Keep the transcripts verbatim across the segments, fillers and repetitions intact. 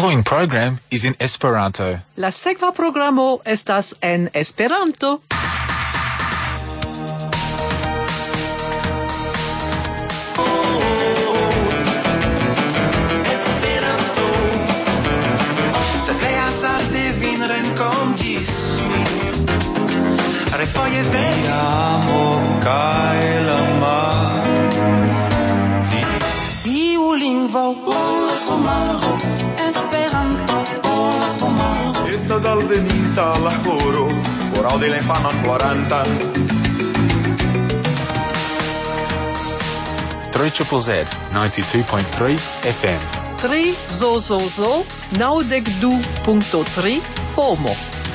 following program is in Esperanto. La sekva programo estas en Esperanto. Refoje vi amo kaj la mar. Iu lingvo la homaro, Esperanto la homaro. Estas alvenita la horo, por aŭdi la infanon plorantan. three Z Z, ninety-two point three F M. tri zozozo, naŭdek du punkto tri FOMO.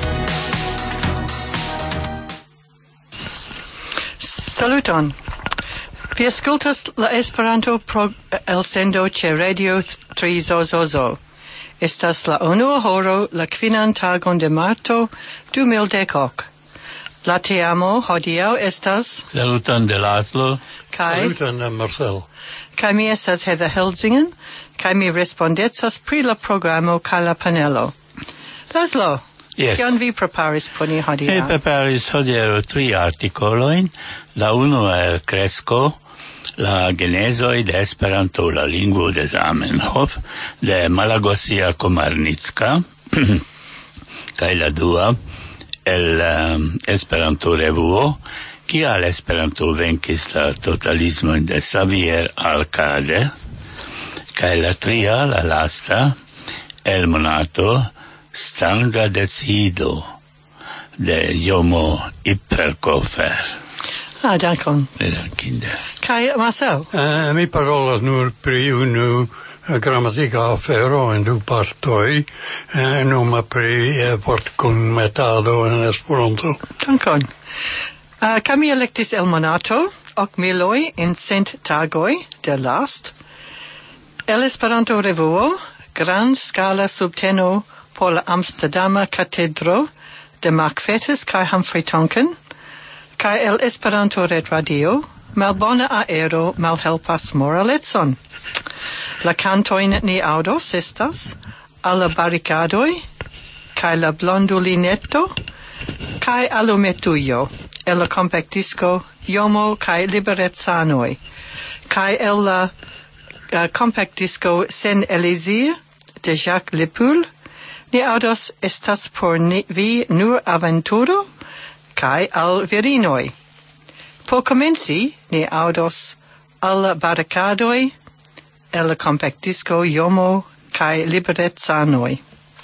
Saluton. Vi ascoltas la Esperanto pro elsendo ĉe Radio tri zozozo. Estas la unua horo la kvinan tagon de marto du mil dekok. La teamo hodiaŭ estas Saluton de Laszlo. kaj Saluton de Marcel. kaj mi estas Heather Helsingen kaj mi respondecas pri la programo kaj la panelo. Laszlo, Yes. kion vi preparis por ni Mi hodiaŭ? preparis hodiaŭ tri artikolojn. La unua el Kresko, la genezoj de Esperanto, la lingvo de Zamenhof, de Malagosia Komarnicka, kaj la dua el um, Esperanto revuo, kial Esperanto venkis la totalismon de Xavier Alcade, kaj la tria, la lasta, el monato Stranga decido de Jomo Ipperkofer. Ah, dankon. Kinder. Kaj Marcel? Uh, mi parolas nur pri unu uh, gramatika afero en du partoj, uh, numa pri uh, vortkunmetado en Esperanto. Dankon. Uh, kaj mi elektis el monato, ok miloj en cent tagoj de last. El Esperanto revuo, gran scala subteno por la Amsterdama Katedro de Markvetes kaj Humphrey Tonkin, kaj el Esperanto retradio, malbona aero malhelpas moralecon. La cantojn ni aŭdos estas Al la barrikadoj kaj la blondulineto kaj alumetujo, el la kompaktisko Jomo kaj liberecanoj, kaj el la uh, kompaktisko Sen Elizir de Jacques Lepoul, ni aŭdos estas por ni, vi nur aventuro kaj al virinoj. Por komenci, ni aŭdos Al la barrikadoj, el la kompaktisko Jomo kaj liberecanoj.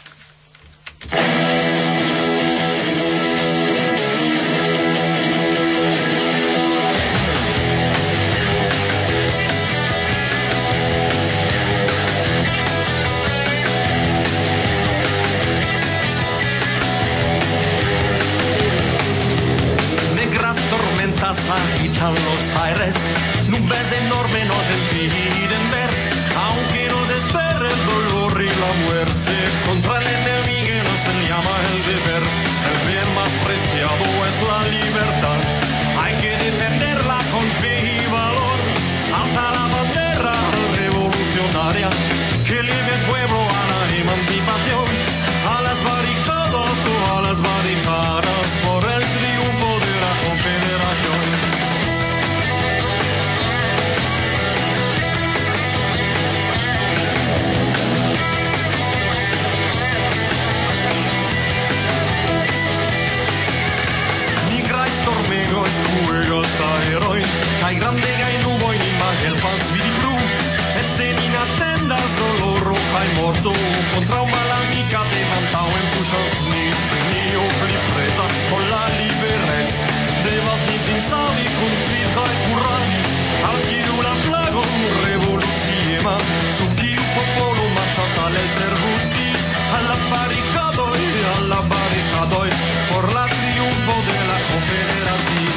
Agitan los aires, nubes enormes nos impiden ver, aunque nos espera el dolor y la muerte, contra el enemigo nos llama el deber, el bien más preciado es la libertad, hay que defenderla con fe y valor, alta la bandera revolucionaria, que libre el pueblo a la emancipación, a las barricadas o a las barricadas, por el triunfo de la confederación. Juegos aeroi, kai grande kai nuboi ni magel pas vidi blu, et se ni attendas doloro kai morto, contra un malamica te mantau en pushos ni, ni o pli presa, con la liberez, devas ni cinsavi cum vita e curage, al chiu la flago revoluziema, su chiu popolo marchas al el servutis, alla barricadoi, alla barricadoi, por la triunfo de la confederación.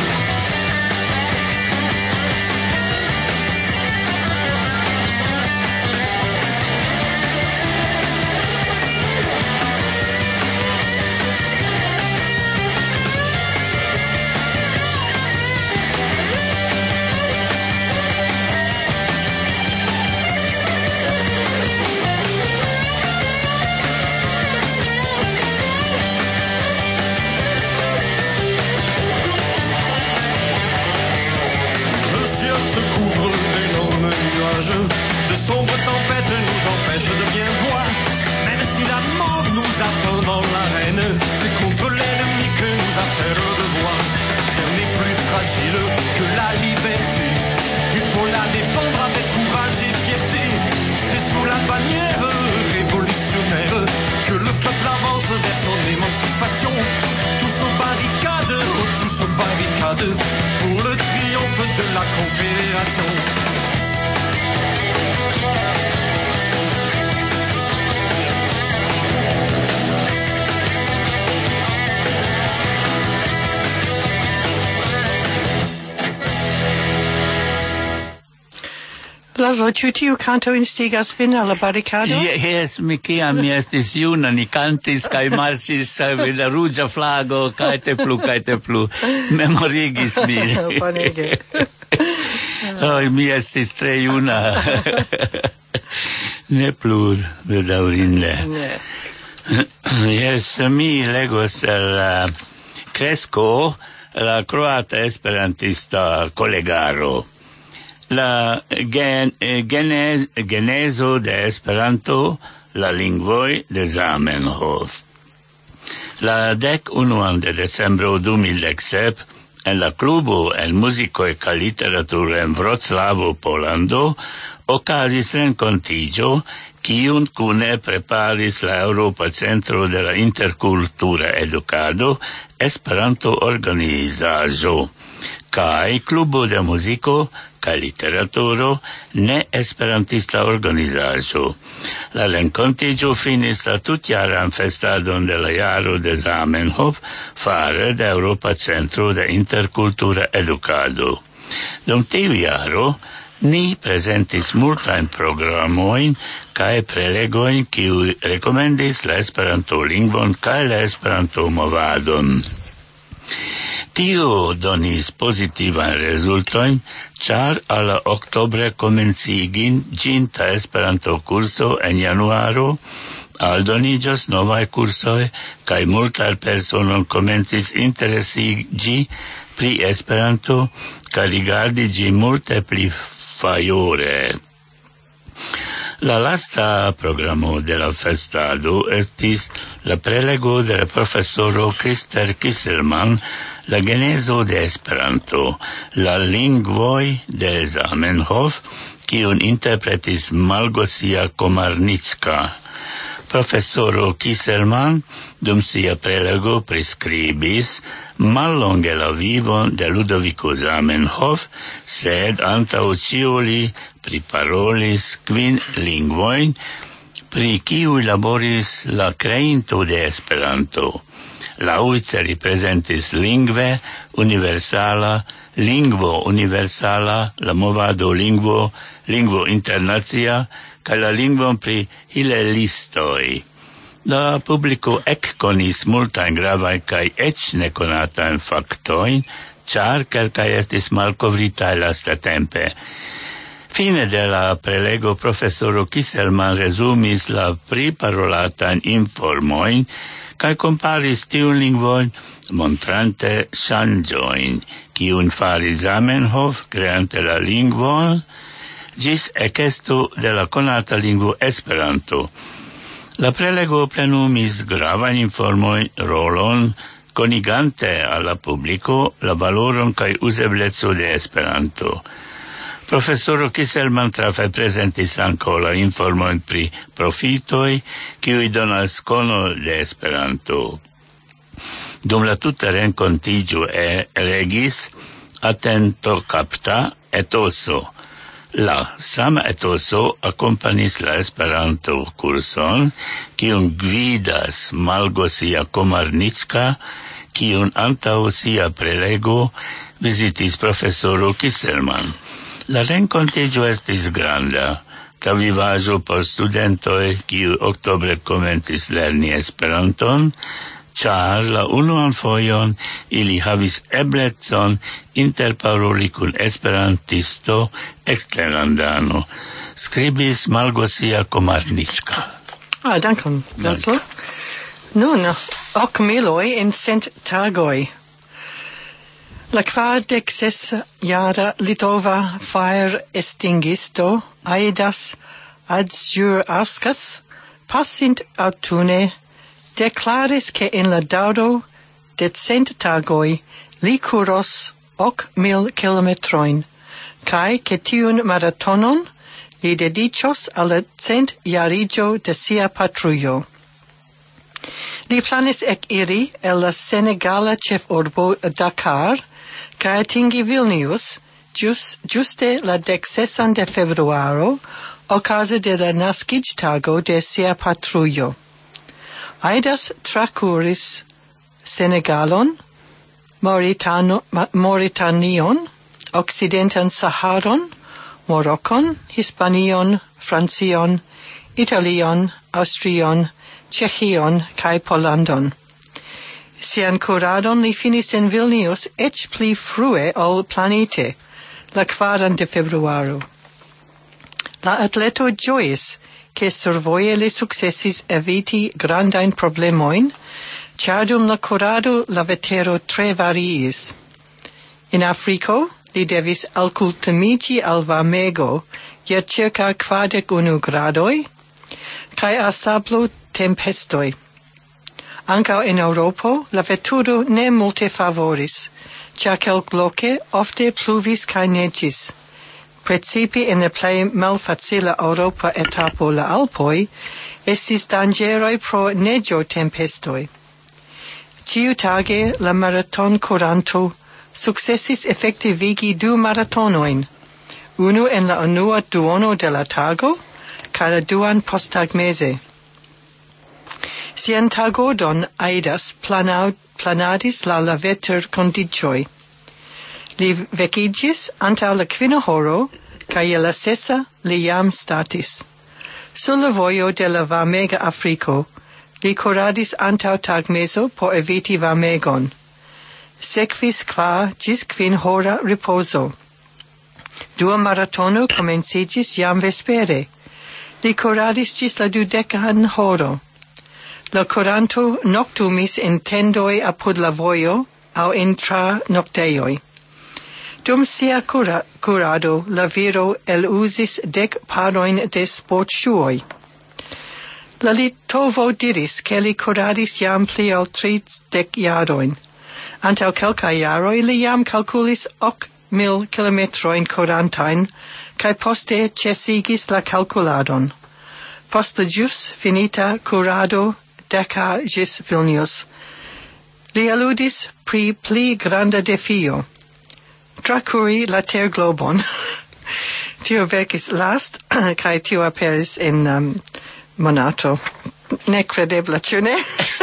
Laszlo, ĉu tiu kanto instigas vin al la barikado? Jes, mi kiam mi estis juna, ni kantis kaj marŝis la ruĝa flago, kaj te plu, kaj te plu. Memorigis min. Bonege. Oh, mi estis tre juna. Ne plu, bedaŭrinde. Jes, mi legos el Kresko, la croata esperantista kolegaro. La gen, genez, genezo de Esperanto, la lingvoj de Zamenhof. La dek unuan de decembro du mil dek sep en la klubo en muziko kaj literaturo en Vroclavo, Pollando, okazis renkontiĝo, kiun kune preparis la Europa Centro de la Interkultura Edukado, Esperanto organizaĵo, kaj klubo de muziko kaj literaturo, ne esperantista organizaĵo. La renkontiĝo finis la tutjaran festadon de la jaro de Zamenhof fare de Europa Centro de Interkultura Edukado. Dum tiu jaro ni prezentis multajn programojn kaj prelegojn, kiuj rekomendis la Esperanto-lingvon kaj la Esperanto-movadon. Tio donis pozitivan rezultojn, ĉar al la oktobre komencigin ĝinta Esperanto-kurso en januaro aldoniĝos novaj kursoj kaj multaj personoj komencis interesiĝi pri Esperanto kaj rigardi ĝin multe pli fajore. La lasta programo de la festado estis la prelego de la profesoro Krister Kisselman, la genezo de Esperanto, la lingvoj de Zamenhof, kiun interpretis Malgosia Komarnicka. Profesoro Kisselman dum sia prelego priskribis mallonge la vivon de Ludovico Zamenhof, sed antaŭ ĉio li priparolis kvin lingvojn, pri kiuj laboris la kreinto de Esperanto. Laŭvice li prezentis lingve universala, lingvo universala, la movado lingvo, lingvo internacia, kaj la lingvon pri hilelistoj. La publiko ekkonis multajn gravajn kaj eĉ nekonatajn faktojn, ĉar kelkaj estis malkovritaj lastatempe. Fine de la prelego profesoro Kisselman resumis la priparolatajn informojn kaj komparis tiun lingvojn, montrante ŝanĝojn, kiun faris Zamenhof kreante la lingvon ĝis ekesto de la konata lingvo Esperanto. La prelego plenumis gravan informojn rolon, konigante al la publiko la valoron kaj uzebleco de Esperanto. Profesoro Kisselman trafe prezentis ankaŭ la informojn pri profitoj, kiuj donas kono de Esperanto. Dum la tuta renkontiĝo regis atentokapta etoso. La sama etoso akompanis la Esperanto-kurson, kiun gvidas Malgosia Komarnicka, kiun antaŭ sia prelego vizitis profesoro Kisselman. La renkontiĝo estis granda, travivaĵo por studentoj, kiuj oktobre komencis lerni Esperanton, ĉar la unuan fojon ili havis eblecon interparoli kun esperantisto eksterlandano. Skribis Malgosia Komarnicka. Ah, dankon, Laszlo. Nun, ok miloj en cent tagoj. La kvardek ses jara litova fire estingisto Aidas Adzurauskas passint autune deklaris ke en la daŭro de cent tagoj li kuros ok mil kilometrojn, kaj ke tiun maratonon li dediĉos al la cent jariĝo de sia patrujo. Li planis ekiri el la senegala ĉefurbo Dakar kaj atingi Vilnius just, juste la deksesan de februaro, okaze de la naskiĝtago de sia patrujo. Aidas trakuris Senegalon, Mauritano, Mauritanion, Occidentan Saharon, Morocon, Hispanion, Francion, Italion, Austrion, Ĉeĥion kaj Pollandon. Sian kuradon li finis en Vilnius eĉ pli frue ol planite, la kvaran de februaro. La atleto ĝojis ke survoje li sukcesis eviti grandajn problemojn, ĉar dum la kurado la vetero tre variis. En Afriko li devis alkutimiĝi al varmego je circa kvardek unu gradoj kaj al sablo tempestoj. Ankaŭ en Eŭropo la veturo ne multe favoris, ĉar kelkloke ofte pluvis kaj neĝis. Precipe en la plej malfacila eŭropa etapo la Alpoj estis danĝeroj pro neĝotempestoj. Ĉiutage la maratonkuranto sukcesis efektivigi du maratonojn, unu en la unua duono de la tago kaj la duan posttagmeze. Sian tagodon Aidas planadis laŭ la veterkondiĉoj. Li vekiĝis antaŭ la kvina horo kaj je la sesa li jam statis. Sur la vojo de la varmega Afriko li kuradis antaŭ tagmezo por eviti varmegon. Sekvis kvar ĝis kvin hora ripozo. Dua maratono komenciĝis jam vespere. Li kuradis ĝis la dudekan horo. La kuranto noktumis en tendoj apud la vojo aŭ intra noktejoj. Dum sia cura, curado la viro eluzis dek parojn de sportŝuoj. La litovo diris ke li kuradis jam pli ol tridek jarojn. Antaŭ kelkaj jaroj li jam kalkulis ok mil kilometrojn kurantajn kaj poste ĉesigis la kalkuladon. Post la ĵus finita kurado Dakar ĝis Vilnius, li aludis pri pli granda defio. Trakuri la terglobon. Tio verkis last, kaj tio aperis en um, monato. Nekredebla, ĉu ne?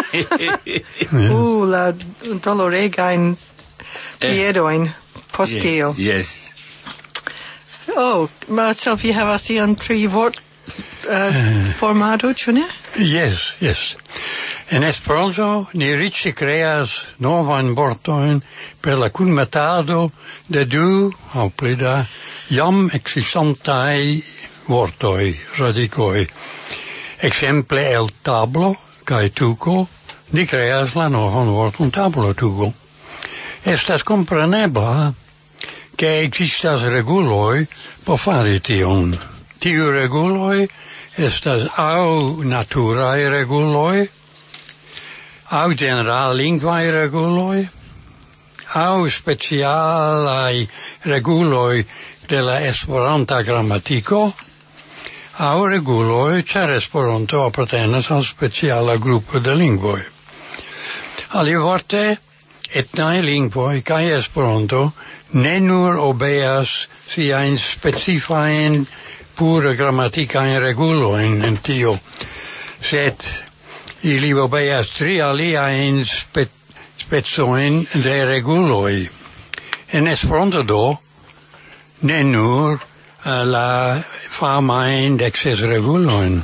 uh, la doloregajn piedojn post tio. Yes. Oh, Marcel, vi havas ion tri vort uh, formado, ĉu ne? Yes, yes. En Esperanto ni riĉe kreas novan vortojn per la kunmetado de du aŭ pli da jam ekzistantaj vortoj, radikoj. Ekzemple el tablo kaj tuko ni kreas la novan vorton tablo tuko. Estas komprenebla ke ekzistas reguloj por fari tion. Tiu reguloj estas aŭ naturaj reguloj, aŭ generallingvaj reguloj, aŭ specialaj reguloj de la Esperanta gramatiko, aŭ reguloj ĉar Esperanto apartenas al speciala grupo de lingvoj. Alivorte, etnaj lingvoj kaj Esperanto ne nur obeas siajn specifajn pure grammaticajn regulojn en tio, sed ili obeas tri aliajn spe, specojn de reguloj. En Esperanto do, ne nur uh, la famajn dekses regulojn.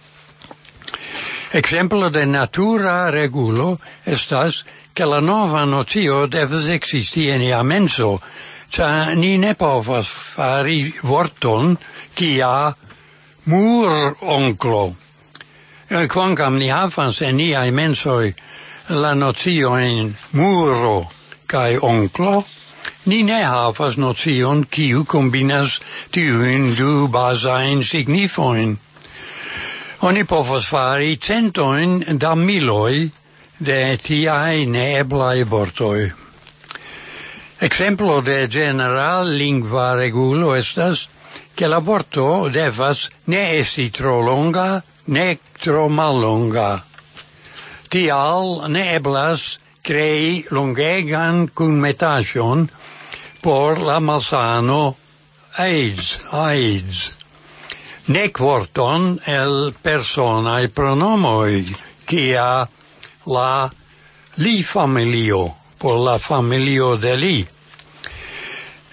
Ekzemplo de natura regulo estas ke la nova nocio devas ekzisti en ia menso, ĉar ni ne povas fari vorton kia muronklo. Kvankam ni havas en niaj mensoj la nociojn muro kaj onklo, ni ne havas nocion kiu kombinas tiujn du bazajn signifojn. Oni povas fari centojn da miloj de tiaj neeblaj vortoj. Exemplo de general lingva regulo estas che la vorto devas ne esti tro longa, ne tro mallonga. Tial ne eblas crei longegan kunmetaĵon por la malsano AIDS, AIDS. Nec vorton el personae pronomoi, kia la li familio, por la familio de li.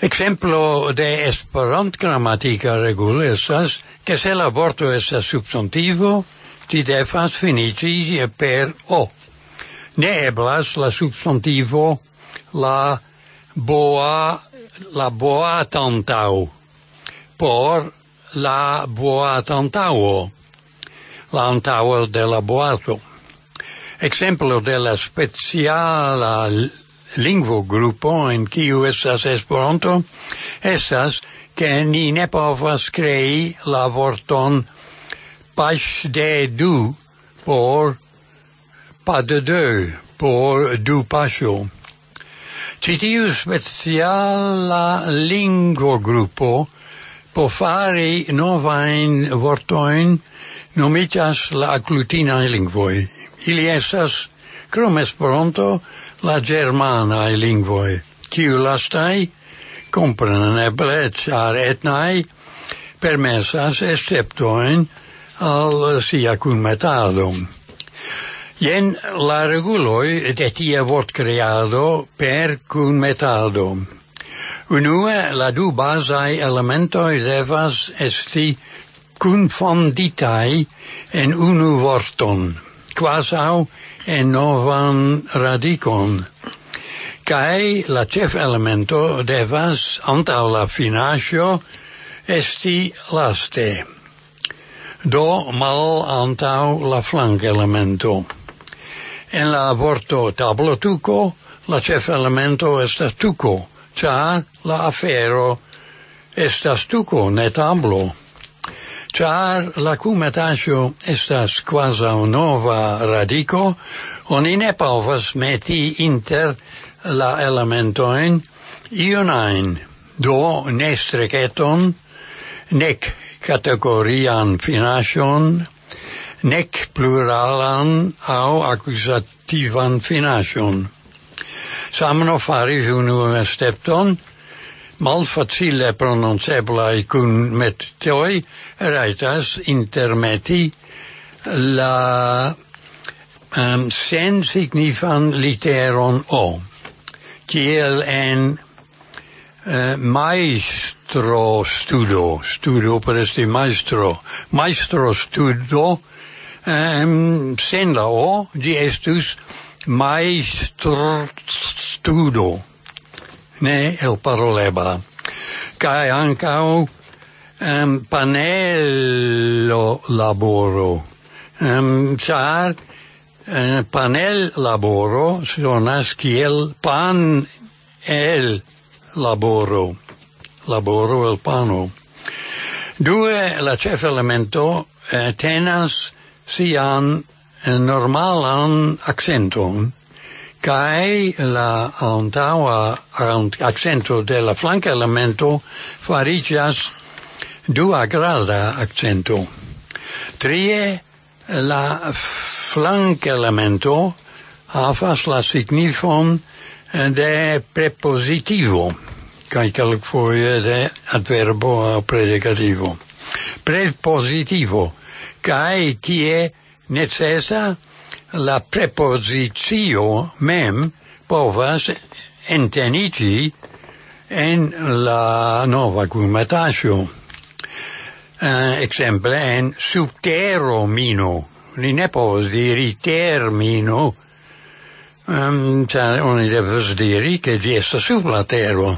Exemplo de Esperant-grammatica regule estas que se la vorto estas substantivo, ti devas finiti per o. Ne eblas la substantivo la boa, la boatantau, por la boatantauo, la antauo de la boato. Exemplo de la speciala lingvogrupo en kiu estas Esperanto estas ke ni ne povas krei la vorton paŝ de du por pas de deux por du paŝo. Ĉi tiu speciala lingvogrupo por fari novajn vortojn nomiĝas la aglutinaj lingvoj. Ili estas krom Esperanto la germanaj lingvoj, kiu lastaj kompreneble ĉar etnaj permesas esceptojn al sia kunmetado. Jen la reguloj de tia vortkreado per kunmetado. Unue, la du bazaj elementoj devas esti kunfonditaj en unu vorton, quasau en novan radicon. Kai la chef elemento devas antau la finaĵo esti laste. Do mal antau la flank elemento. En la vorto tablotuko la chef elemento estas tuko, ĉar la afero estas tuko, ne tablo. Ĉar la kunmetaĵo estas kvazaŭ nova radiko, oni ne povas meti inter la elementojn iun ajn, do ne streketon, nek kategorian finaĵon, nek pluralan aŭ akuzativan finaĵon. Samno faris unu escepton, malfacile prononceblai kun metoi raitas intermeti la um, sen signifan literon o, kiel en uh, maestro studo, studo per esti maestro, maestro studo, um, sen la o, di estus maestro studo. Ne el paroleba. Kai ancau um, panello laboro. Um, char uh, panel laboro sonas kiel pan el laboro. Laboro el pano. Due, la chef elemento uh, tenas sian uh, normalan accenton, kai la antaŭa accento de la flanka elemento fariĝas dua grada accento. Trie, la flanka elemento havas la signifon de prepositivo, kaj kelkfoje de adverbo aŭ predikativo. Prepositivo, kaj kie necesa la prepositio mem povas entenigi en la nova kunmetaĵo. Uh, exemple, en subteromino. Ni ne povas diri termino, um, ĉar oni devas diri ke ĝi estas sub la tero.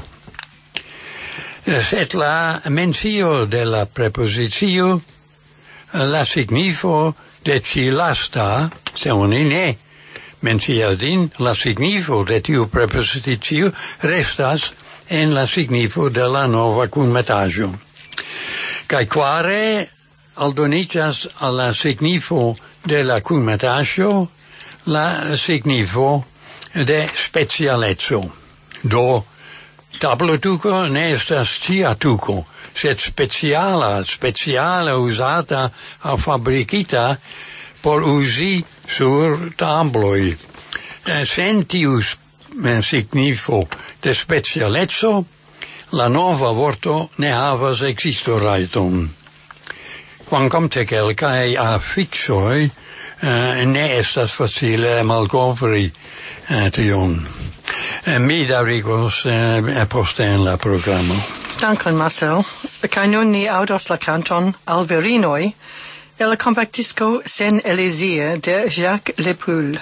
Sed la mencio de la prepositio, la signifo de ci lasta, se oni ne mencias din, la signifo de tiu prepositio restas en la signifo de la nova kunmetaĵo. Kaj quare aldoniĝas al la signifo de la kunmetaĵo la signifo de specialeco. Do tablotuko ne estas ĉia tuko, sed speciala, speciala usata aŭ fabrikita por uzi sur tabloj. Sen tiu signifo de specialeco, la nova vorto ne havas ekzistorajton. Kvankam ĉe kelkaj afiksoj uh, ne estas facile malkovri uh, tion. uh, mi darigos uh, poste en la programo. Dankon, Marcel. Kaj nun ni audos la canton Alverinoi e la compact disco Sen Elysia de Jacques Lepoul.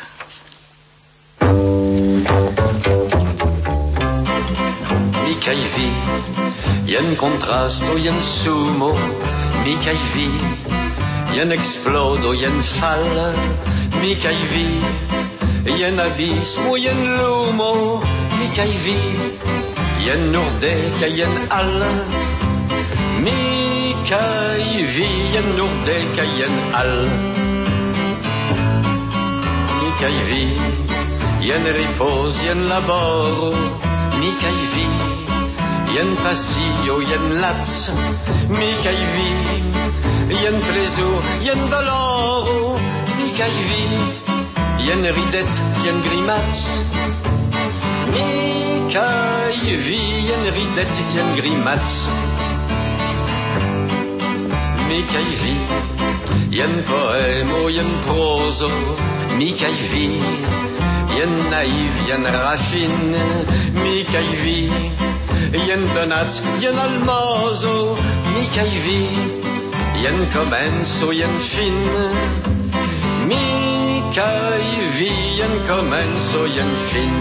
Mi kaj vi, jen kontrasto, jen sumo, mi kaj vi, jen explodo, jen fall, mi kaj vi, jen abismo, jen lumo, mi kaj vi, jen nordeka, jen all, mi kaj vi, jen nordeka, jen all, mi kaj vi, jen ripos, jen laboro, mi kaj vi, jen pasio, jen lats, mi kaj vi, jen plezur, jen doloro, mi kaj vi, jen ridet, jen grimats, mi kaj vi, jen ridet, jen grimats, mi kaj vi, jen poemo, jen prozo, mi kaj vi, jen naiv, jen raffin, mi kaj vi, jen donat, jen almozo, mi kaj vi, jen comenzo, jen fin, mi kaj vi, jen comenzo, jen fin,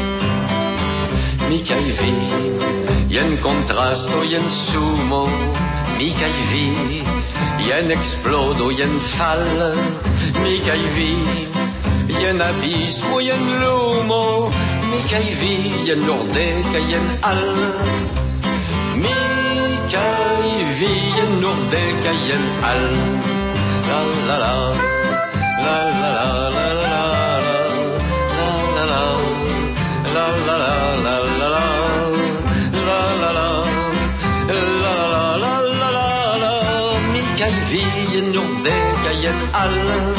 mi kaj vi, jen kontrasto, jen sumo, mi kaj vi, jen explodo, jen fall, mi kaj vi, jen abismo, jen lumo, mi kaj vi, jen nordeka, jen all, mi kaj vi, jen nordeka, jen all, la la la, la la la, la la la, la la la, la la la, la la la, la la la, la la la, la la la, mi kaj vi, jen nordeka, jen all,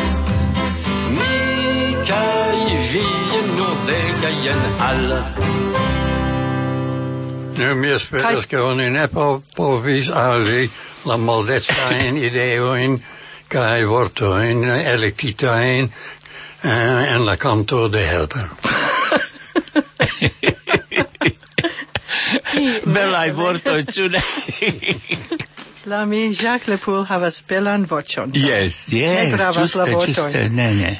mi kaj vi, jen nordeka, jen all. Nu mi esperas che oni ne po povis algi la maldecajn ideojn kaj vortojn elektitajn uh, en la canto de Helder. Belaj vortoj, ĉu ne? La mi Jacques Lepoul havas belan voĉon. Yes, yes. Ne gravas la vortoj. Ĝuste, ne, ne.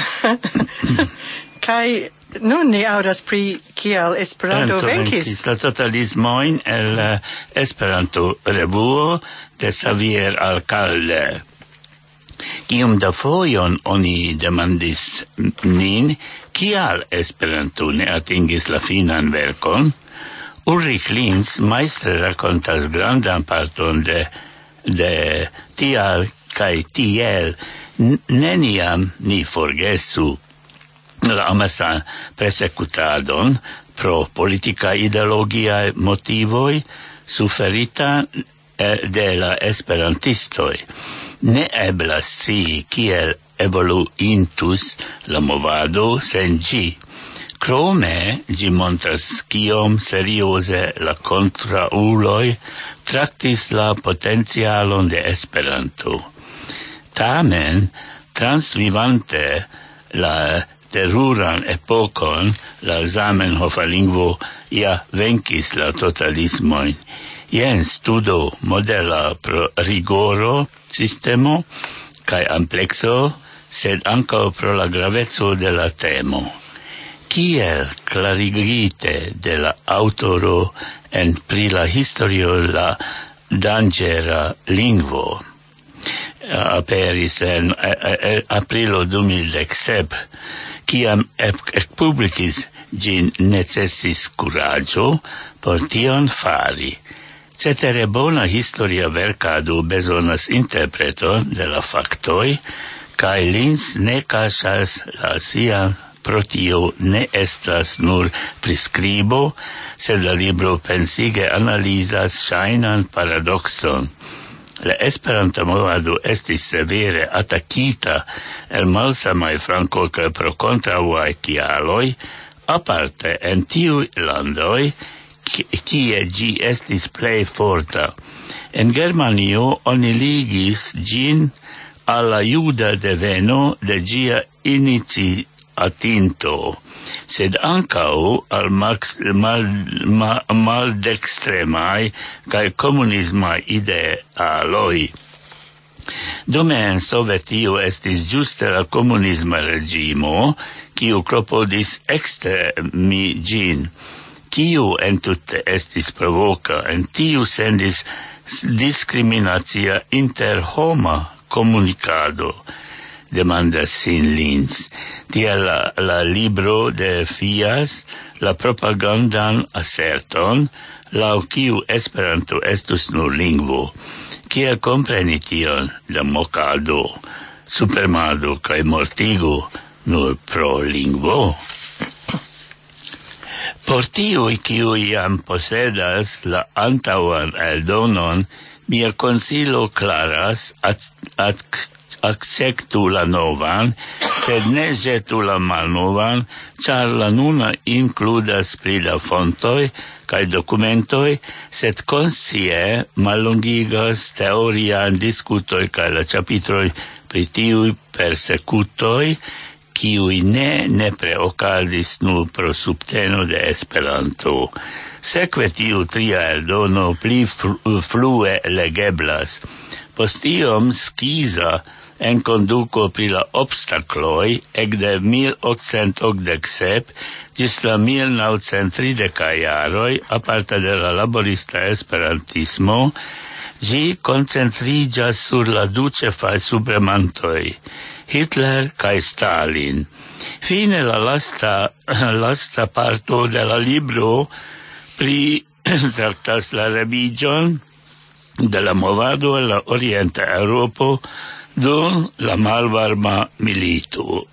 Kaj nun ni aŭdas pri kial Esperanto venkis la totalismojn el uh, Esperanto-revuo de Xavier Alcalde. Kiom da fojon oni demandis nin, kial Esperanto ne atingis la finan verkon, Ulrich Linz maestre rakontas grandan parton de, de tial kaj tiel neniam ni forgesu la amasan persekutadon pro politica ideologia motivoi suferita de la esperantistoi. Ne eblas scii kiel evoluintus la movado sen ĝi. Krome ĝi montras kiom serioze la kontraŭuloj traktis la potencialon de Esperanto. Tamen, transvivante la teruran epokon, la Zamenhofa lingvo ja venkis la totalismojn. Jen studo modela pro rigoro sistemo kaj amplekso, sed ankaŭ pro la graveco de la temo. Kiel klarigite de la aŭtoro en pri la historio la danĝera lingvo aperis en aprilo du mil dek sep, kiam ekpublikis ĝin necesis kuraĝo por tion fari. Cetere bona historia verkado bezonas interpreton de la faktoj, kaj Linz ne kaŝas la sian. Pro tio ne estas nur priskribo, sed la libro pensige analizas ŝajnan paradoxon. La Esperanta movado estis severe atakita el malsamaj flankoj kaj pro kontraŭaj kialoj, aparte en tiuj landoj, kie ĝi estis plej forta. En Germanio oni ligis ĝin al la juda deveno de ĝia inici atinto, sed ancau al max, mal, mal, maldextremai cae comunismai idealoi. Dume en Sovetio estis giuste la comunisma regimo, kiu klopodis ekstremi gin, kiu entute estis provoca, en tiu sendis discriminacia interhoma comunicado, demanda sin Linz. Tia la, la libro de Fias la propagandan asserton, lau kiu Esperanto estus nur lingvo. Kiel compreni tion, la mokado, supermado kaj mortigo nur pro lingvo? Por tiuj, kiuj jam posedas la antaŭan eldonon, mia konsilo klaras akceptu la novan, sed ne ĵetu la malnovan, ĉar la nuna inkludas pri da fontoj kaj dokumentoj, sed konscie mallongigas teorian diskutoj kaj la ĉapitroj pri tiuj persekutoj, kiuj ne nepre okazis nur pro subteno de Esperanto. Sekve tiu tria eldono pli flue legeblas. Post iom skiza enkonduko pri la obstakloj ekde mil okcent okdek sep ĝis la mil naŭcent tridekaj jaroj, aparte de la laborista esperantismo, ĝi koncentriĝas sur la du ĉefaj supremantoj, Hitler kaj Stalin. Fine la lasta, lasta parto de la libro pri traktas la reviĝon de la movado en la orienta Eŭropo dum la malvarma milito.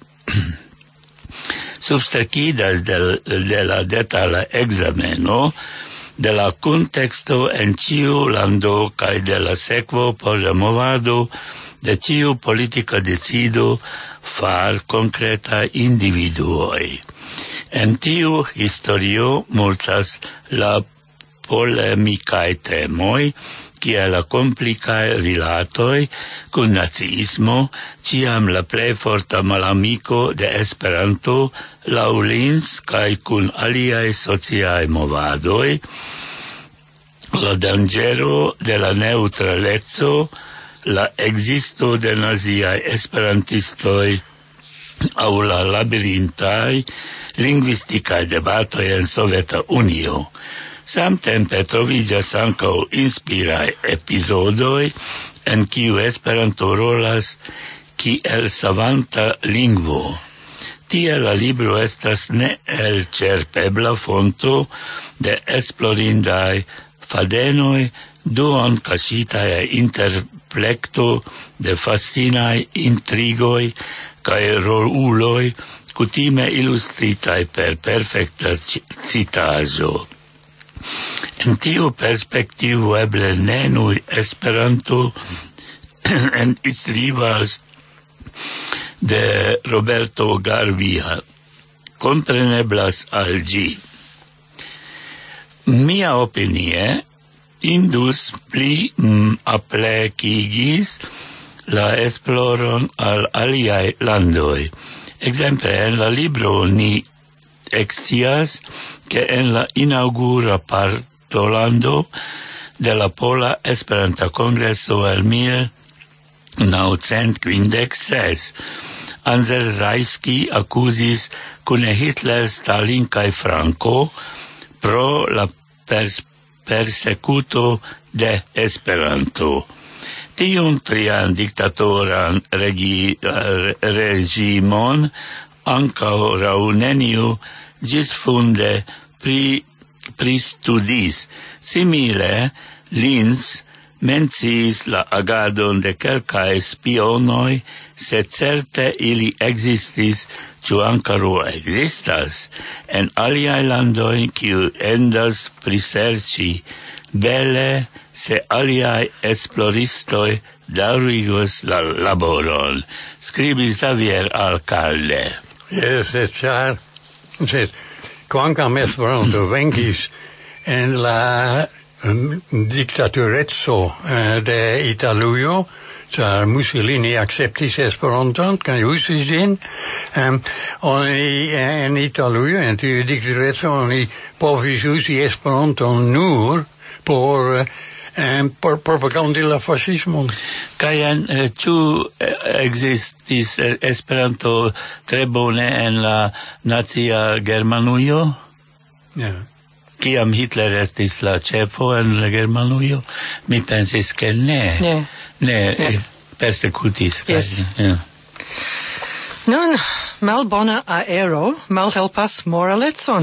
Substrakidas de, de la detala ekzameno de la kunteksto en ĉiu lando kaj de la sekvo por la movado de tiu politika decido far konkreta individuoj. En tiu historio multas la polemikaj temoj, kiel la komplikaj rilatoj kun naciismo, ĉiam la plej forta malamiko de Esperanto, laŭ Linz kaj kun aliaj sociaj movadoj, la danĝero de la neŭtraleco, la existo de naziaj esperantistoj aŭ la labirintaj lingvistikaj debatoj en Soveta Unio. Samtempe troviĝas ankaŭ inspiraj epizodoj, en kiu Esperanto rolas kiel savanta lingvo. Tie la libro estas neelĉerpebla fonto de esplorindaj fadenoj, duon kaŝitaj interplekto de fascinaj intrigoj kaj roluloj, kutime ilustritaj per perfekta citaĵo. En tiu perspektivo eble ne nur Esperanto en istrivas de Roberto Garvia kompreneblas al ĝi. Mia opinie indus pli mm, aplekigis la esploron al aliaj landoj. Ekzemple en la libro ni ekscias ke en la inaugura partolando de la Pola Esperanta Kongreso el mil naŭcent kvindek ses Ansel Rajski akuzis kune Hitler, Stalin kaj Franco pro la pers persekuto de Esperanto. Tiun trian diktatoran regi, regimon ankoraŭ neniu ĝisfunde pri pristudis. Simile Linz menciis la agadon de kelkaj spionoj, sed certe ili ekzistis, ĉu ankoraŭ ekzistas, en aliaj landoj, kiu endas priserĉi bele, se aliaj esploristoj daŭrigos la laboron. Skribis Xavier Alcalde. Yes, it's uh, it's kvankam Esperanto venkis en la um, diktaturezzo uh, de Italujo, Cioè, Mussolini acceptis Esperanton, kan usi ĝin, um, oni en Italujo, en tiu diktatureco, oni povis uzi Esperanton nur por um, por propagandi la fascismon. Kaj en eh, ĉu eh, ekzistis eh, Esperanto tre bone en la nacia Germanujo? Ja. Kiam Hitler estis la ĉefo en la Germanujo, mi pensis ke ne. Ne. Ne, Ne. eh, persekutis. kaj- Yes. Ja. Nun, malbona aero malhelpas moralecon.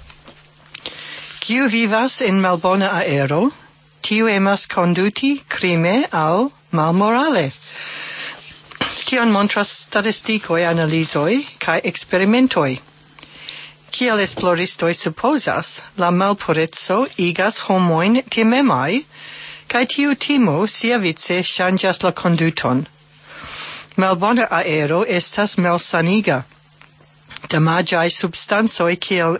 Kiu vivas in malbona aero, tiu emas conduti crime au malmorale. Tion montras statistikoj, analizoj kaj eksperimentoj. Kiel esploristoj supposas, la malpureco igas homoin timemai, kaj tiu timo siavice ŝanĝas la konduton. Malbona aero estas malsaniga. Damaĝaj substancoj kiel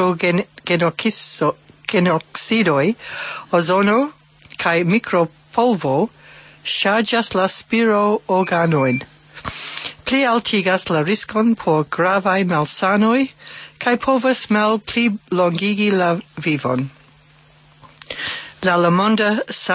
nitrogenoksidoj, ozono kaj mikropolvo ŝarĝas la spiroorganojn. Pli altigas la riskon por gravaj malsanoj kaj povas malpli longigi la vivon. La la monda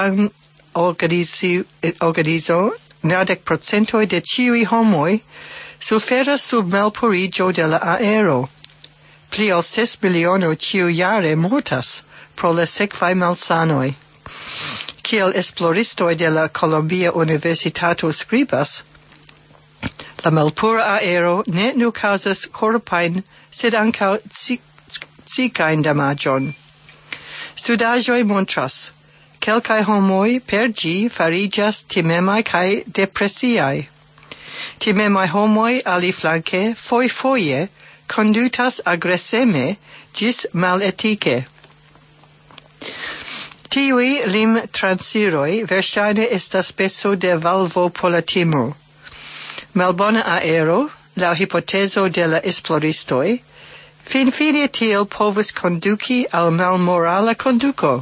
San-Organizo naŭdek procentoj de ĉiuj homoj suferas sub malpuriĝo de la aero. Pli ol ses milionoj ĉiujare mortas pro la sekvaj malsanoj. Kiel esploristoj de la Columbia Universitato skribas, la malpura aero ne nur kaŭzas korpajn, sed ankaŭ psikajn damaĝon. Studaĵoj montras, kelkaj homoj per ĝi fariĝas timemaj kaj depresiaj. Timemaj homoj aliflanke fojfoje kondutas agreseme ĝis maletike. Tiuj limtransiroj verŝajne estas peco de valvo por la timo. Malbona aero, laŭ hipotezo de la esploristoj, finfine tiel povus konduki al malmorala konduko.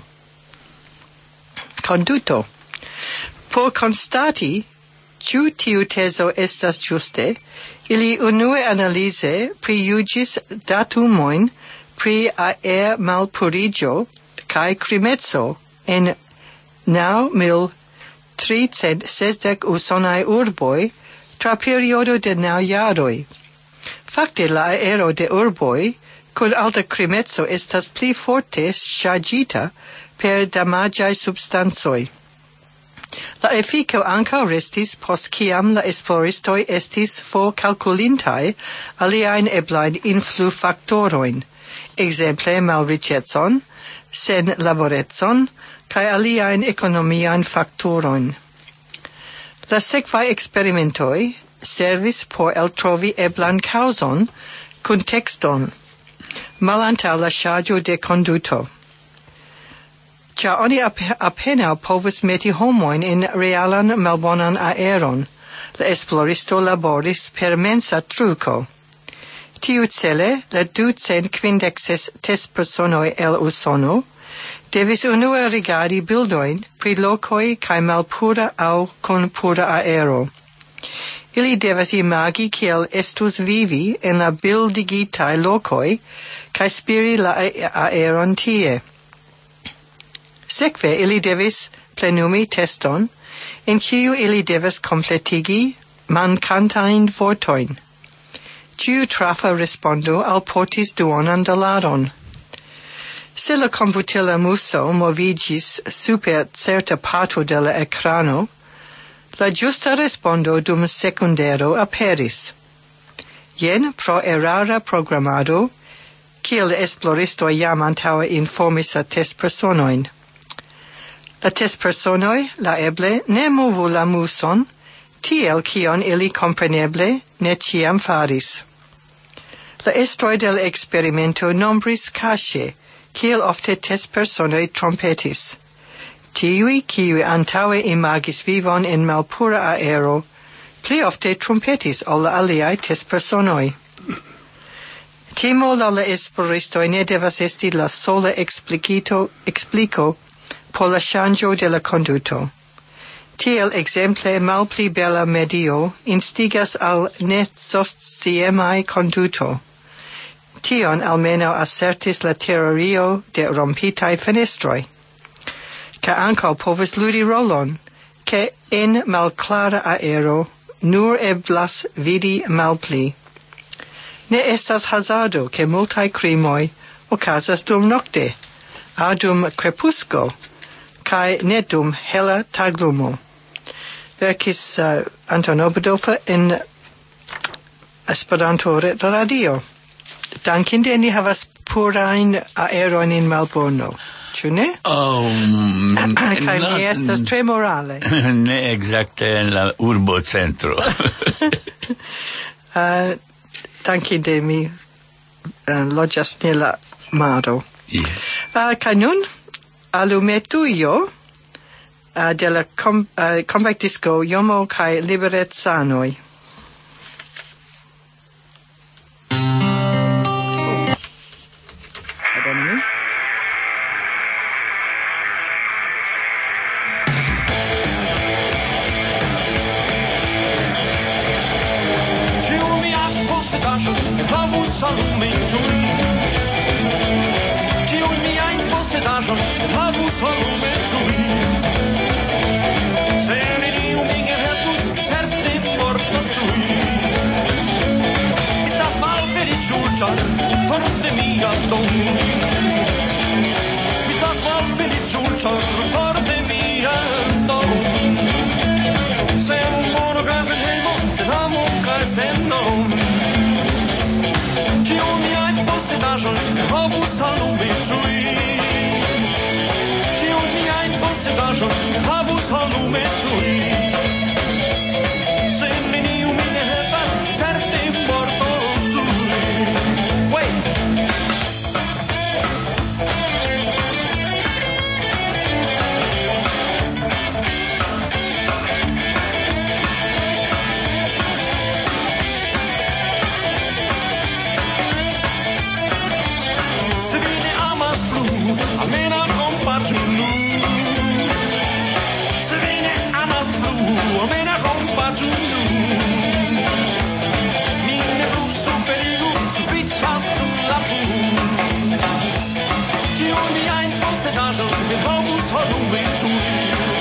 Konduto. Por konstati, ĉu tiu tezo estas ĝuste, ili unue analize prijuĝis datumojn pri aer malpuriĝo kaj krimeco en naŭ mil tricent sesdek usonaj urboj tra periodo de naŭ jaroj. Fakte la aero de urboj kun alta krimeco estas pli forte ŝarĝita per damaĝaj substancoj. La efiko ankaŭ restis post kiam la esploristoj estis forkalkulintaj aliajn eblajn influfaktorojn, ekzemple malriĉecon, senlaborecon kaj aliajn ekonomiajn faktorojn. La sekvaj eksperimentoj servis por eltrovi eblan kaŭzon kun tekston malantaŭ la ŝarĝo de konduto. Ĉar oni apenaŭ povus meti homojn en realan malbonan aeron, la esploristo laboris per mensa truko. Tiucele la ducent kvindek ses testpersonoj el Usono devis unue rigardi bildojn pri lokoj kaj malpura aŭ kun pura aero. Ili devas imagi kiel estus vivi en la bildigitaj lokoj kaj spiri la aeron tie. Sekve ili devis plenumi teston, en kiu ili devas kompletigi mankantajn vortojn. Ĉiu trafa respondo alportis duonan dolaron. Se la komputila muso moviĝis super certa parto de la ekrano, la ĝusta respondo dum sekundero aperis. Jen pro erara programado, kiel esploristoj jam antaŭe informis la testpersonojn. La testpersonoj laeble ne movu la muson, tiel kion ili kompreneble ne ĉiam faris. La estroj de la eksperimento nombris kaŝe, kiel ofte testpersonoj trompetis. Tiuj, kiuj antaŭe imagis vivon en malpura aero, pli ofte trompetis ol la aliaj testpersonoj. Timo la la esploristoj ne devas esti la sola explicito, explico por la ŝanĝo de la konduto. Tiel exemple malpli bella medio instigas al nesociemai conduto. Tion almeno assertis la terrorio de rompitai fenestroi. Ca anco povis ludi rolon, che en malclara aero nur eblas vidi malpli. Ne estas hazardo che multai crimoi ocasas dum nocte, adum crepusco, cae ne dum hela taglumo. Verkis uh, Anton Oberdofer in Esperanto radio. Dankinde ni havas purain aeroin in Malborno. Ĉu ne? Oh, kaj mi estas tre morale. Ne exacte en la urbocentro. uh, dankinde mi uh, loĝas ne la maro. Yeah. Uh, kaj nun alumetujo uh, de la com, uh, compact disco Jomo kaj Liberecanoj. Forte mia dom Mi stas mal feliciulcior Forte mia dom Se un mono casen hemo Se damo casen nom Cio miai possedagion Havus halume tui Cio miai possedagion Havus halume tui Se neniu mine helpas Certe mortos tui Almena compatu nu Se vine amas blu Almena compatu nu Mine blu superigu Sufficias tu la blu Cio mia in possedaggio Il hobus holume tui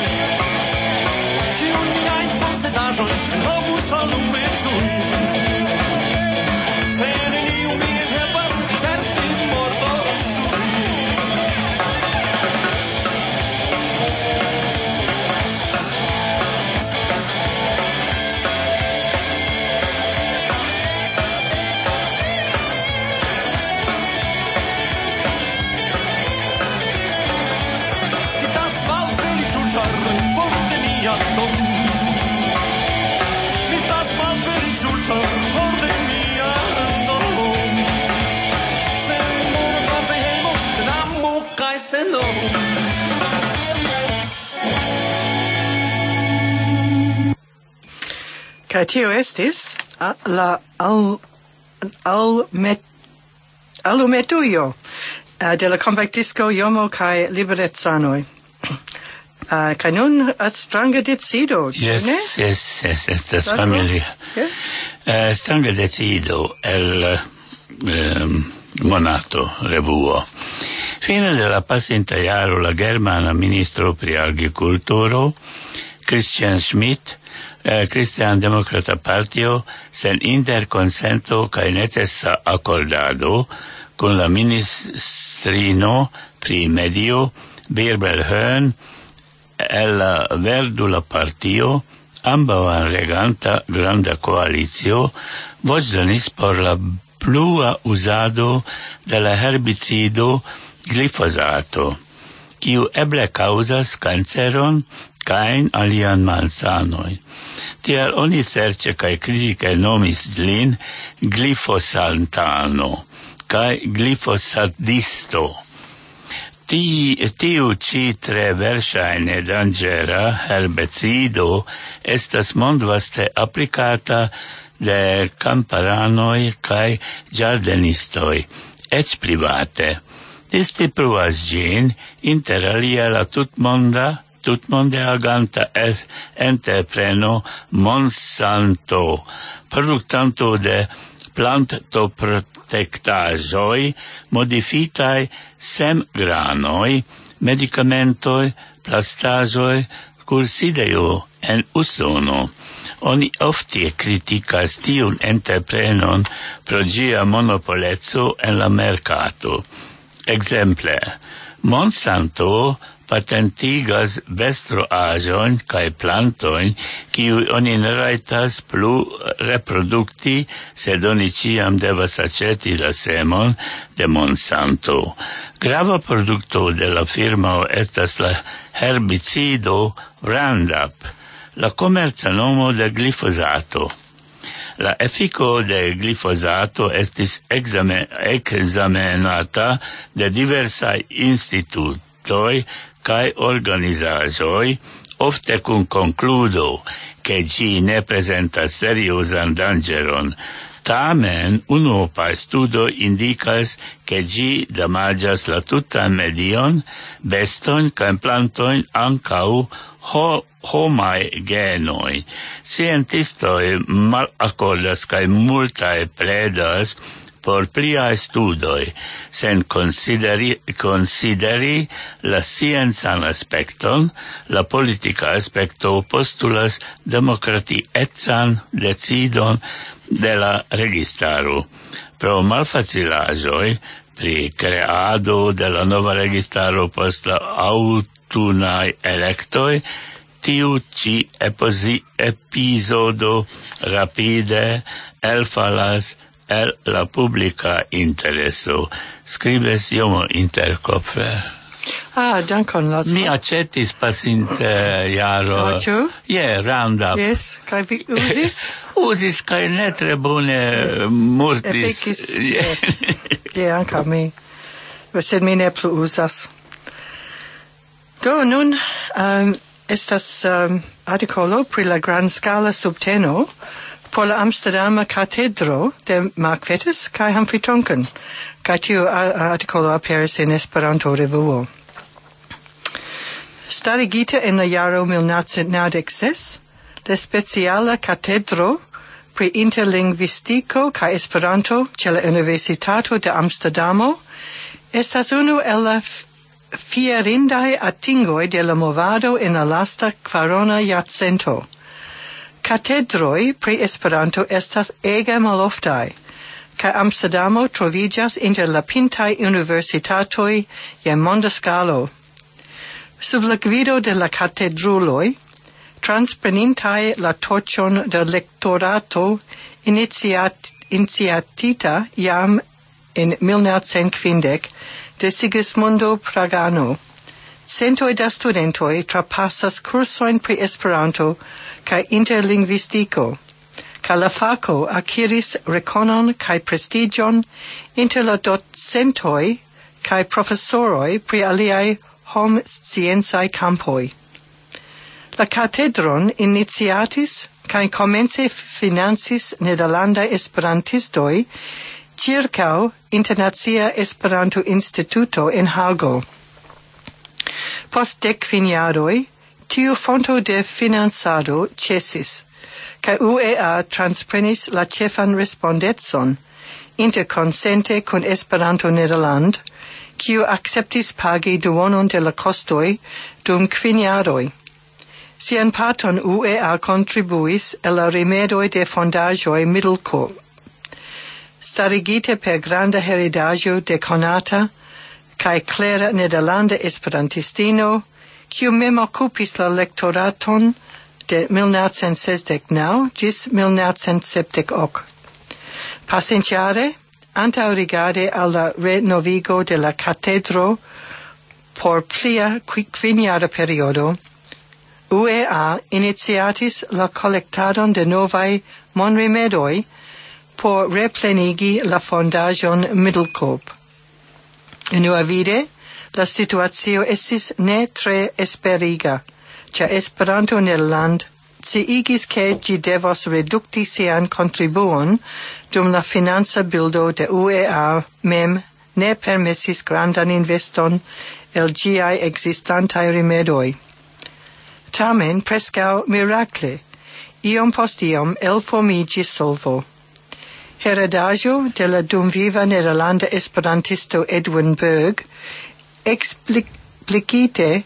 Cio mia in possedaggio Il hobus holume tui Se neniu mi helpas Certi mortos tui Forte mia dom Mi stas mal feliciulcior Forte mia dom Se mono place hemo Se namo cae se no Kaj tio estis a, la al, al met, alumetujo uh, de la compact disco Jomo kaj Liberecanoj. Uh, kaj nun stranga decido, yes, ne? Yes, yes, estas familia. Yes. Uh, stranga decido el um, Monato revuo. Fine de la pasinta jaro la germana ministro pri agrikulturo Christian Schmidt eh, Christian Demokrata Partio sen interconsento kaj necessa accordado con la ministrino pri medio Birbel Höhn el la verdula partio ambaŭ reganta granda koalicio voĉdonis por la plua uzado de la herbicido glifosato, kiu eble causas canceron kaj alian malsanoj. Tial oni serĉe kaj kritike nomis lin glifosantano kaj glifosadisto. Ti, tiu ci tre verŝajne danĝera herbicido estas mondvaste aplikata de kamparanoj kaj ĝardenistoj, eĉ private. Dispi pruas ĝin inter alia la tutmonda tutmonde aganta es entrepreno Monsanto, produktanto de plantoprotektaĵoj, modifitaj semgranoj, medikamentoj, plastaĵoj, kursidejo en Usono. Oni ofte kritikas tiun entreprenon pro ĝia monopoleco en la merkato. Ekzemple, Monsanto patentigas bestroaĵojn kaj plantojn, kiuj oni ne rajtas plu reprodukti, sed oni ĉiam devas aĉeti la semon de Monsanto. Grava produkto de la firmao estas la herbicido Roundup, la komerca nomo de glifosato. La efiko de glifosato estis ekzamenata de diversaj institutoj kaj organizaĵoj, ofte kun konkludo, ke ĝi ne prezentas seriozan danĝeron. Tamen, unuopaj studoj indikas, ke ĝi damaĝas la tutan medion, bestojn kaj plantojn, ankaŭ ho homaj genoj. Sciencistoj malakordas kaj multaj pledas por pliaj studoj, sen konsideri, konsideri la sciencan aspekton, la politika aspekto postulas demokratiecan decidon de la registaro. Pro malfacilaĵoj pri kreado de la nova registaro post la aŭtunaj elektoj, tiu ĉi epizodo rapide elfalas el la publica intereso. Skribes Jomo Interkopfe. Ah, dankon, Laszlo. Mi aĉetis pasinte jaro. Ah, ĉu? Yeah, Roundup. Yes, kaj vi uzis? Uzis kaj ne tre bone mortis. Efekis. Je, ankaŭ mi. Sed mi ne plu uzas. Do, nun um, estas um, artikolo pri la grandskala subteno por la Amsterdama Katedro de Markvetis kaj Humphrey Tonkin, kaj tiu artikolo aperis en Esperanto revuo. Starigita en la jaro mil novecent naŭdek ses, la speciala katedro pri interlingvistiko kaj Esperanto ĉe la Universitato de Amsterdamo estas unu el la fierindaj atingoj de la movado en la lasta kvarona jarcento. Katedroj pri Esperanto estas ege maloftaj, kaj Amsterdamo troviĝas inter la pintaj universitatoj je monda skalo. Sub la gvido de la katedruloj, transprenintaj la torĉon de lektorato iniciat, iniciatita jam en mil novecent kvindek de Sigismundo Pragano, centoj da studentoj trapasas kursojn pri Esperanto kaj interlingvistiko, kaj la fako akiris rekonon kaj prestiĝon inter la docentoj kaj profesoroj pri aliaj homsciencaj kampoj. La katedron iniciatis kaj komence financis nederlandaj esperantistoj ĉirkaŭ Internacia Esperanto Instituto en Hago. Post dek kvin jaroj, tiu fonto de financado ĉesis, kaj U E A transprenis la ĉefan respondecon interkonsente kun Esperanto Nederland, kiu akceptis pagi duonon de la kostoj dum kvin jaroj. Sian parton U E A kontribuis el la rimedoj de fondaĵoj Middelkoop. Starigite per granda heredaĵo de konata kaj klera nederlanda esperantistino, kiu mem okupis la lektoraton de mil novecent sesdek naŭ ĝis mil novecent sepdek ok. Pasintjare, antaŭrigarde al la renovigo de la katedro por plia kvinjara periodo, U E A iniciatis la kolektadon de novaj monrimedoj por replenigi la fondaĵon Middelkoop. Unuavide, la situacio estis ne tre esperiga, ĉar Esperanto Nederland sciigis ke ĝi devos redukti sian kontribuon dum la financa bildo de U E A mem ne permesis grandan investon el ĝiaj ekzistantaj rimedoj. Tamen prescau miracle, iom post iom elformigis solvo. Heredaggio de la dumviva Nederlanda esperantisto Edwin Berg, explicite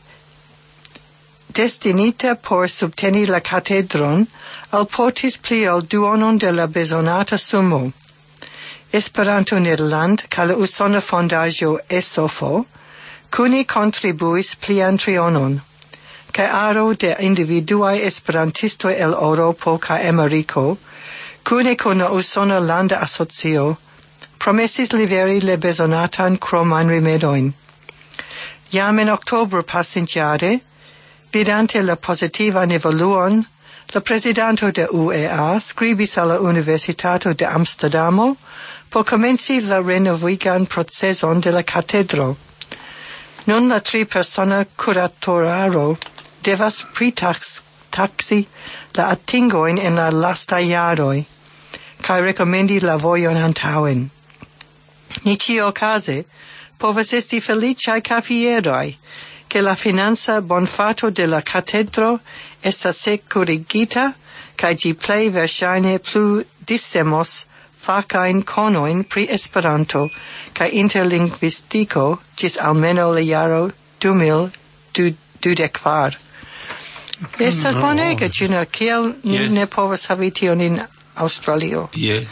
destinita por subteni la catedron, alportis pli ol duonon de la besonata sumo. Esperanto Nederland, ca la usona fondaggio ESOFO, cuni contribuis plian trionon, ca aro de individuae esperantistoi el Europo ca Americo, cune con la usona landa asocio, promesis liveri le besonatan croman rimedoin. Jam in october passintiare, vidante la positivan evoluon, la presidento de U E A scribis alla Universitato de Amsterdamo por comenci la renovigan proceson de la catedro. Nun la tri persona curatoraro devas pritaxi la atingoin en la lasta iaroi, cae recomendi la voion antauen. Ni cio case, povas esti feliciae ca fieroi, che la finanza bonfato de la catedro estas securigita, cae gi plei verŝajne plu dissemos facain conoin pri Esperanto cae interlingvistico gis almeno la jaro du mil dudek kvar. Estas No. bonega, Gina, kiel ni Yes. ne povas havi tion in Australio. Yes.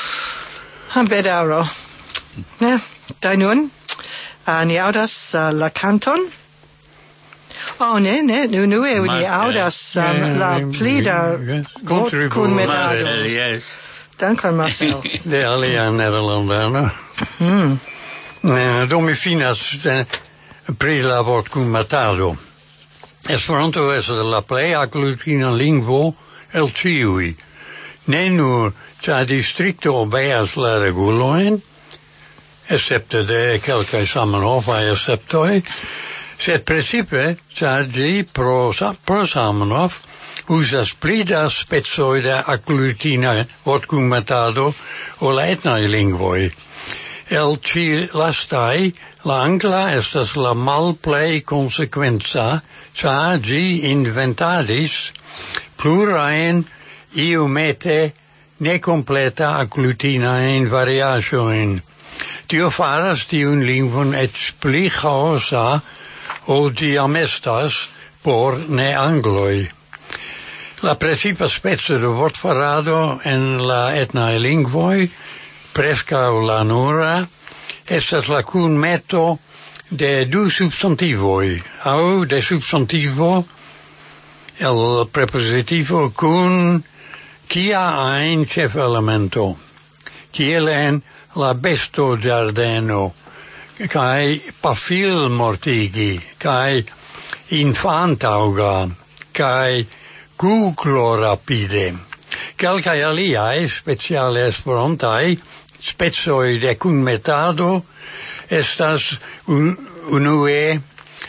Bedaro. Ne, da nun, uh, ni audas uh, la canton. Oh, ne, ne, nu, nu, e ni Marcel. audas um, la plida vot kun medado. Marcel, yes. Dankon, Marcel. De alia Nederlandano. Hmm. Uh, do mi finas uh, pri la vort cum matado. Esperanto es la plei aglutina lingvo el ciui. Ne nur ca districto obeas la reguloin, excepte de quelcae Zamenhof-ai exceptoi, sed precipe ca gi pro, pro Zamenhof usas pli da spezoi de aglutina vort cum matado o la etnae lingvoi. El ci lastai, la angla estas la malplei consequenza, ca gi inventadis plurain iomete necompleta agglutina-in variajoin. Tio faras tiun lingvon et pli chaosa o diamestas por ne-angloi. La precipa spezzo de vortfarado en la etnae lingvoi, prescau la nura, estas la cunmeto de du substantivoi, au de substantivo el prepositivo cun quia ein cef elemento, kiel en la besto giardeno, cae pafil mortigi, cae infantauga, cae guglo rapide. Calcae aliae, speciale esperantai, spezoi de cunmetado, estas un, unue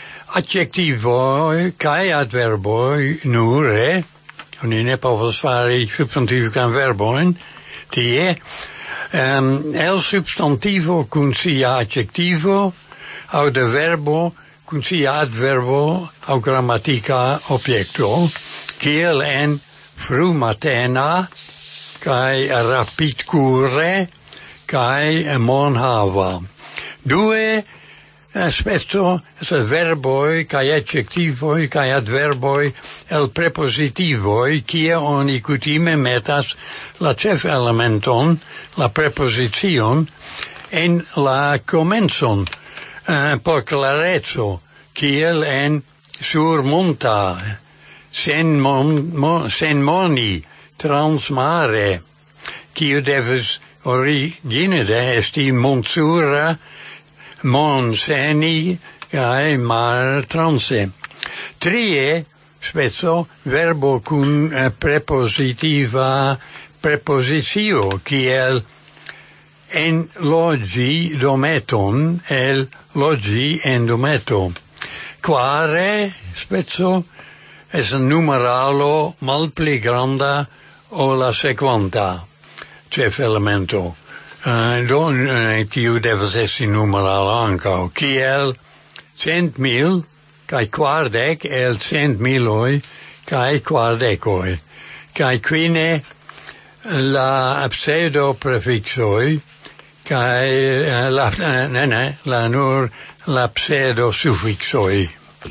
adjectivoi cae adverboi nure, oni ne povas fari substantivican verboin, tie, um, el substantivo cun sia adjectivo, au de verbo cun sia adverbo, au grammatica objecto, kiel en frumatena, cae rapidcure, cae monhava. Due aspetto es verboi, cae adjectivoi, cae adverboi, el prepositivoi, kie oni cutime metas la cef elementon, la preposition, en la comenson, uh, por clarezzo, kiel en surmonta, sen, mon, mon, sen moni, transmare, kiu deves origine de esti monsura, mon seni, cae mar transe. Trie, spezzo, verbo cun eh, prepositiva prepositio, kiel en logi dometon, el logi en dometo. Quare, spezzo, es un numeralo malpli granda o la sequanta, cef elemento. Uh, don uh, tiu devas esti numeralo ancao, kiel cent mil kai quardec el cent miloi, kai quardecoi, kai quine la pseudo prefixoi, kai la ne ne la nur la pseudo suffixoi,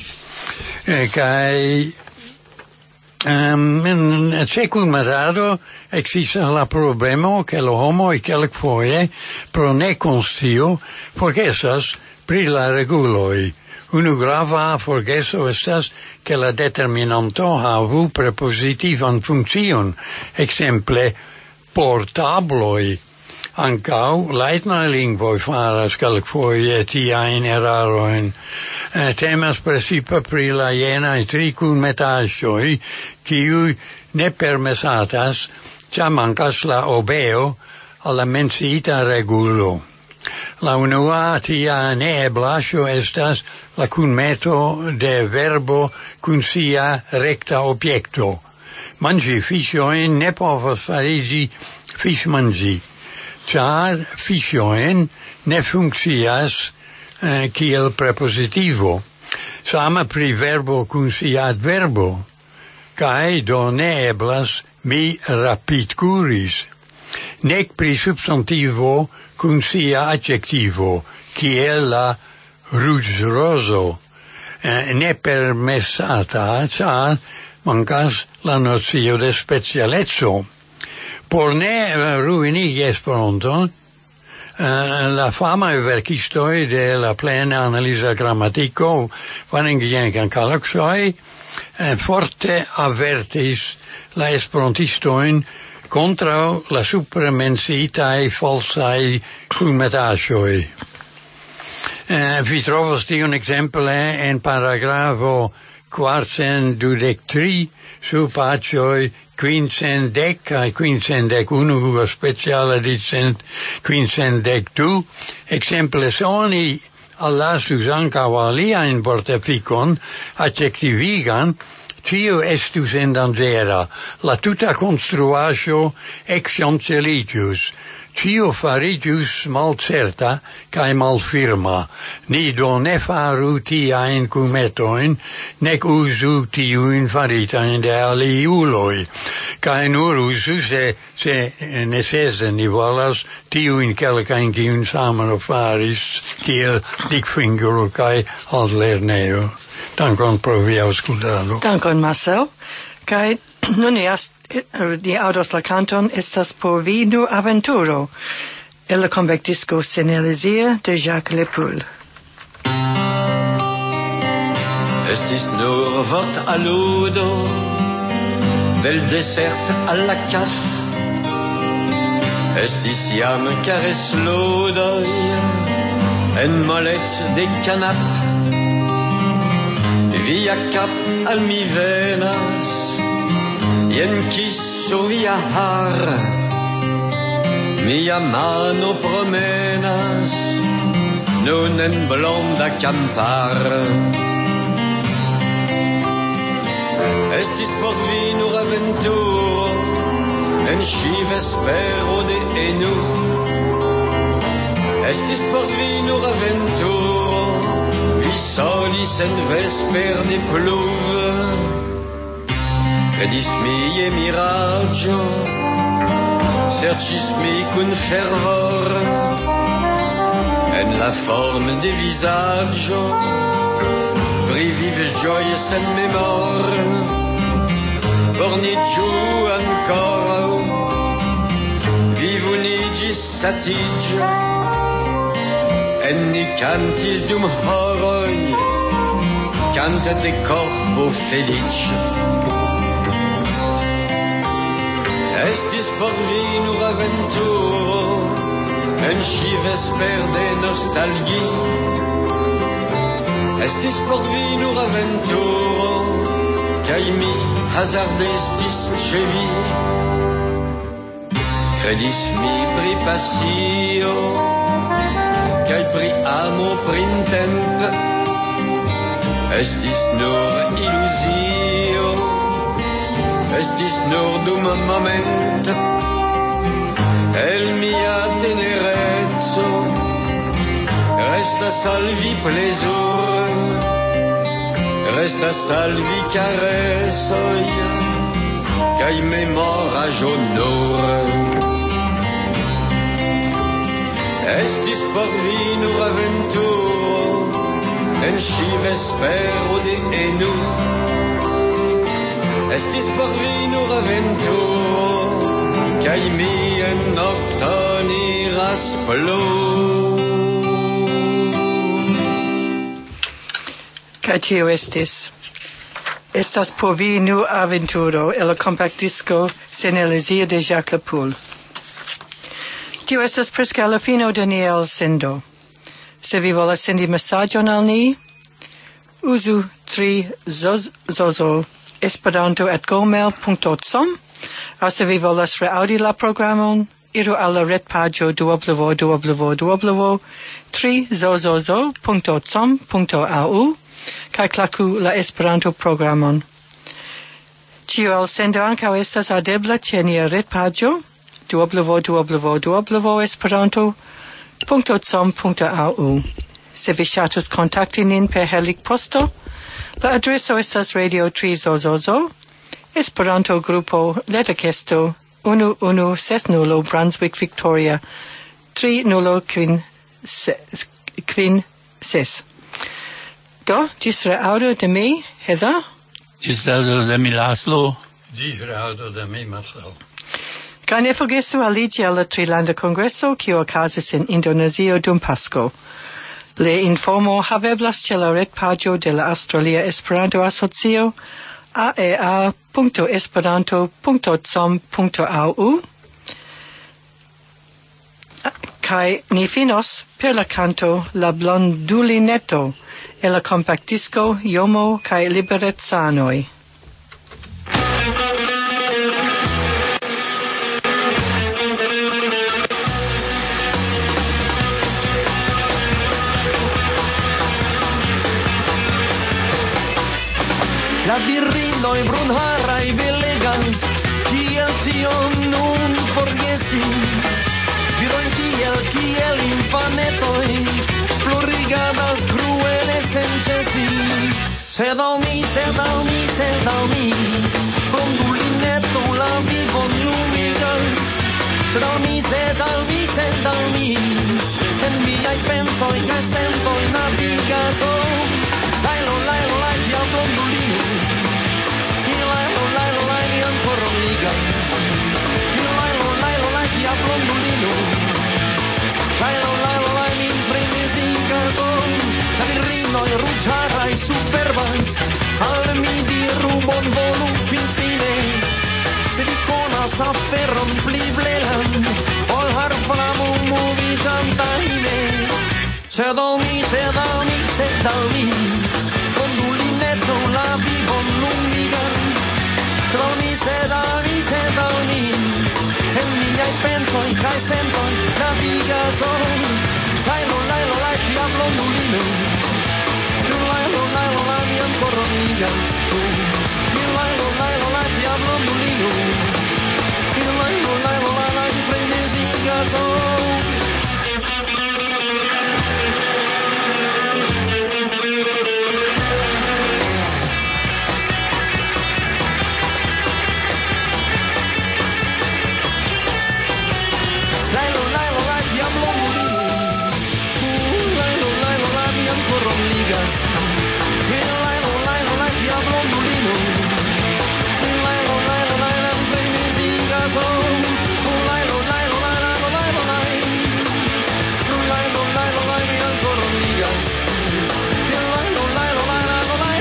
kai Um, in secund matado existe la problema che lo homo e quelc foie pro ne constio forgesas pri la reguloi. Unu grava forgeso estas che la determinanto havu prepositivan funkcion, exemple portabloi. Ancau laitna lingvoi faras quelc foie tiain eraroin. Uh, temas precipa pri la jenae tri cunmetaĵoj, kiuj ne permesatas, ĉar mancas la obeo al la menciita regulo. La unua tia neeblaĵo estas la kunmeto de verbo kun sia rekta objekto. Manĝi fiŝojn ne povas fariĝi fiŝmanĝi, ĉar fiŝojn ne funkcias Uh, kiel prepositivo. Sama pri verbo cum sia adverbo, cae do ne eblas mi rapid curis. Nec pri substantivo cum sia adjectivo, kiel la ruĝrozo, uh, ne permessata, car mancas la nocio de specialezo. Por ne uh, ruinigi Esperanton, Uh, la fama verkistoi de la plena analisa grammatico vanengien can calaxoi uh, forte avertis la esperantistoin contra la supremenciitae falsae cunmetaĵoj. Uh, vi trovas tion exemple en paragrafo quarcent dudec tri su pagioj quincent dec kaj quincent dec unu speciala dicent quincent dec du. Exemple se oni allasus ankaŭ aliajn vortefikon adjektivigan, cio estus en dangera, la tuta konstruaĵo ekŝanceliĝus. Cio farigius malcerta cae malfirma, ni do ne faru tiaen cumetoin, nec usu tiuin faritain de aliuloi, cae nur usu se, se necesse ni volas tiuin quelcain cium samano faris, kiel Dickfinger cae Altlerneo. Dankon pro via auscultado. Dankon, Marcel. Cae nun iast di audos la canton estas por vi du aventuro, el la convectisco Senelizia de Jacques Lepoul. Estis nur vort aludo del desert alla caf. Estis jam cares ludoi en molet de canap. Via cap al mi venas, jen kisso via har, mia mano promenas, nun en blonda campar. Estis por vi nur aventuro, en sci vespero de enu. Estis por vi nur aventuro, vi solis en vesper de pluve. Credis mi je miraggio, sercis mi cun fervor, en la forme de visaggio, pri vive gioie sen memor. Bornigiu ancora, vivu nigis satigio, en ni cantis dum horoi, canta de corpo felice. Estis por vi nur aventuro, en sci vesper de nostalgie. Estis por vi nur aventuro, kaj mi hazardestis ĉe vi. Credis mi pri pasio, kaj pri amo printempe. Estis nur iluzio, estis nur dum moment, el mia tenerezzo restas al vi plezur, restas al vi caresoj kaj memoraĵ honora. Estis por vi nur aventuro en ĉi vespero de enu. Estis por vi nur aventuro kaj mian nokton iras plu. Kaj tio estis. Estas por vi nur aventuro el compact disco Senelizia de Jacques Lepoul. Tio estas preskaŭ la fino de nia elsendo. Se vi volas sendi mesaĝon al ni, uzu tri zozo esperanto at gmail punto com, aŭ se vi volas reaŭdi la programon, iru al la retpaĝo w w w punto tri zozo punto com punto a u kaj klaku la Esperanto programon. Ĉio elsendo ankaŭ estas aŭdebla ĉe nia retpaĝo w w w punto esperanto punto com punto a u. Se vi ŝatus kontakti nin per helikposto, la adreso estas Radio tri Zozozo, Esperanto grupo Letterkesto unu unu ses nulo Brunswick, Victoria tri nulo kvin ses. Do, ĝis reaŭdo de mi, Heather. Ĝis reaŭdo de mi, Laszlo. Ĝis reaŭdo de mi, Marcel. Kaj ne forgesu aliĝi al la Trilanda Kongreso, kiu okazis en Indonezio dum Pasko. Le informo haveblas ĉe la retpaĝo de la Aŭstralia Esperanto Asocio a e a punto esperanto punto com punto a u. Kaj ni finos per la canto La Blondulineto e la compactisco Jomo kaj Liberecanoj. La virinoj brunharaj belegas, kiel tion nun forgesi. Viroj tiel kiel infanetoj, plorigadas kruele sen ĉesi. Sed al mi, sed al mi, sed al mi, blondulineto la vivon lumigas. Sed al mi, sed al mi, sed al mi, en miaj pensoj kaj sentoj navigas. Oh, lailo, lailo, lai, tia blondulino. Lailo, lailo, lai, mi ancora ligas. Lailo, lailo, lai, tia blondulino. Lailo, lailo, lai, mi impremesigas. Oh, la virinoj ruĝaraj superbas, al mi diru bonvolu finfine. Se vi konas aferon pli blelan, ol harflamo moviĝantajne. Sed al mi, sed al mi, sed al mi, blondulineto la vivon lumigas. Sed al mi, sed al mi, sed al mi, en miaj pensoj kaj sentoj navigas. Oh, lailo, lailo, lai, tia blondulino. Lailo, lailo, lai, mi ancora ligas.